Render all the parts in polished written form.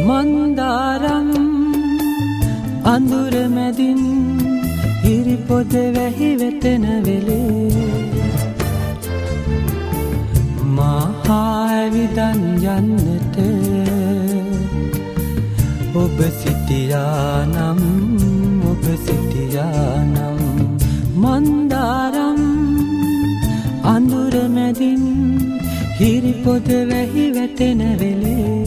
මන්දාරම් අඳුර මැදින් හිරි පොද වැහි වෙතෙන වෙලේ මහාවිදන් යන්නට ඔබ සිටියානම් මන්දාරම් අඳුර මැදින් හිරි පොද වැහි වැටෙන වෙලේ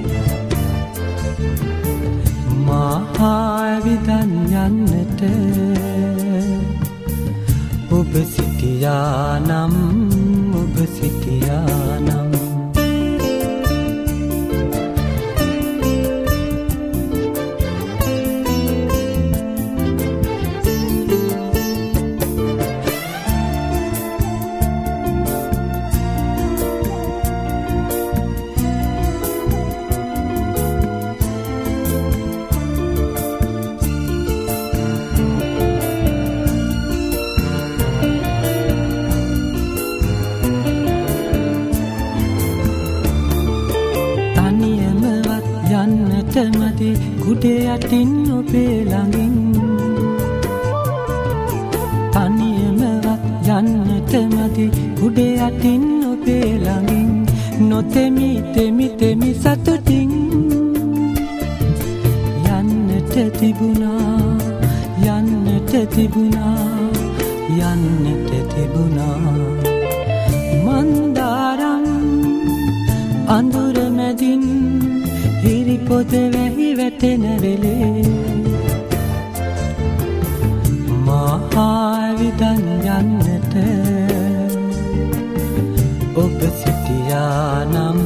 මහාවිදන් යන්නට ඔබ සිටියානම් මැති කුඩේ යටින් ඔබේ ළඟින් තනියමවත් යන්නට මැති කුඩේ යටින් ඔබේ ළඟින් නොතෙමි තෙමි සතුටින් යන්නට තිබුණා මන්දාරම් අඳුර මැදින් හිරි පොද වැහි වැටෙන වෙලේ මහාවිදන් යන්නට ඔබ සිටියානම්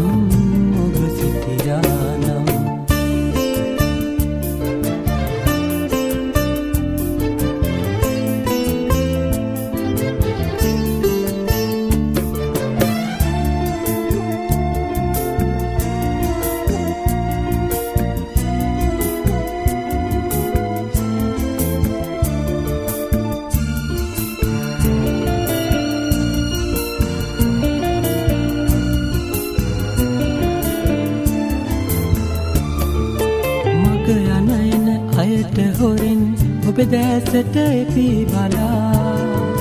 හොරෙන් ඔබ දැසට එපී බලා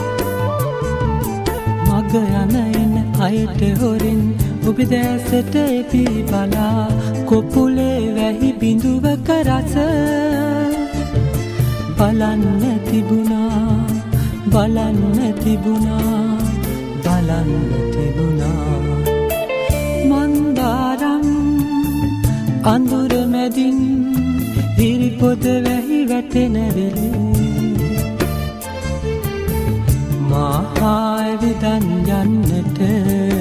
මග යන අයට හොරෙන් ඔබ දැසට එපී බලා කොපුලේ වැහි බිඳුවක රස බලන්න තිබුණා මන්දාරම් අඳුර මැදින් හිරි පොද වැහි වැටෙන වෙලේ මහාවිදන් යන්නට